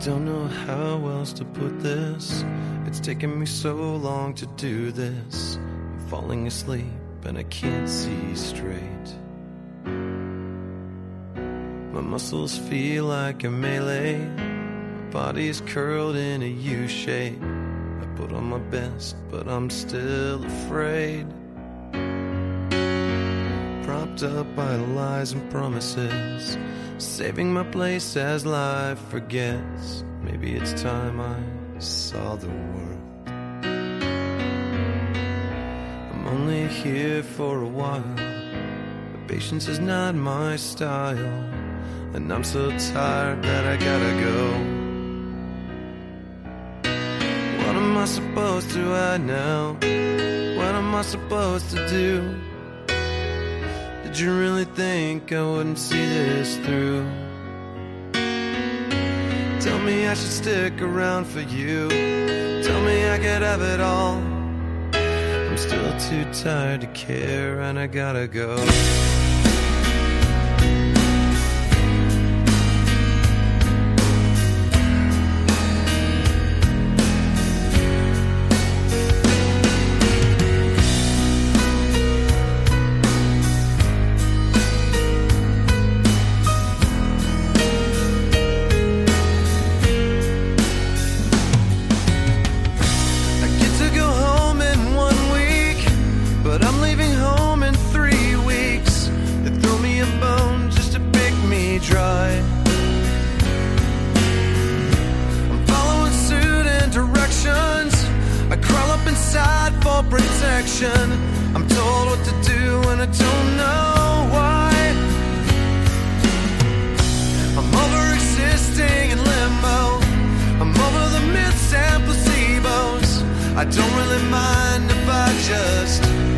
don't know how else to put this. It's taken me so long to do this. I'm falling asleep and I can't see straight. My muscles feel like a melee. My body's curled in a U shape. I put on my best, but I'm still afraid. Propped up by lies and promises, saving my place as life forgets. Maybe it's time I saw the world. I'm only here for a while, but patience is not my style. And I'm so tired that I gotta go. What am I supposed to hide now? What am I supposed to do? Did you really think I wouldn't see this through? Tell me I should stick around for you. Tell me I could have it all. I'm still too tired to care and I gotta go. Protection. I'm told what to do and I don't know why. I'm over existing in limbo. I'm over the myths and placebos. I don't really mind if I just